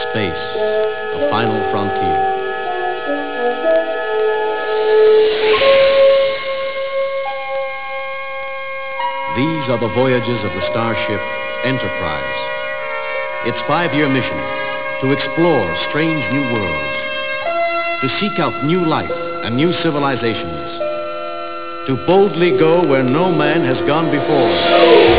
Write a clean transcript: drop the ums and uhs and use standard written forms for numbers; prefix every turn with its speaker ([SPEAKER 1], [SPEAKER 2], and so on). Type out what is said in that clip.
[SPEAKER 1] Space, the final frontier. These are the voyages of the starship Enterprise. Its 5-year mission, to explore strange new worlds, to seek out new life and new civilizations, to boldly go where no man has gone before.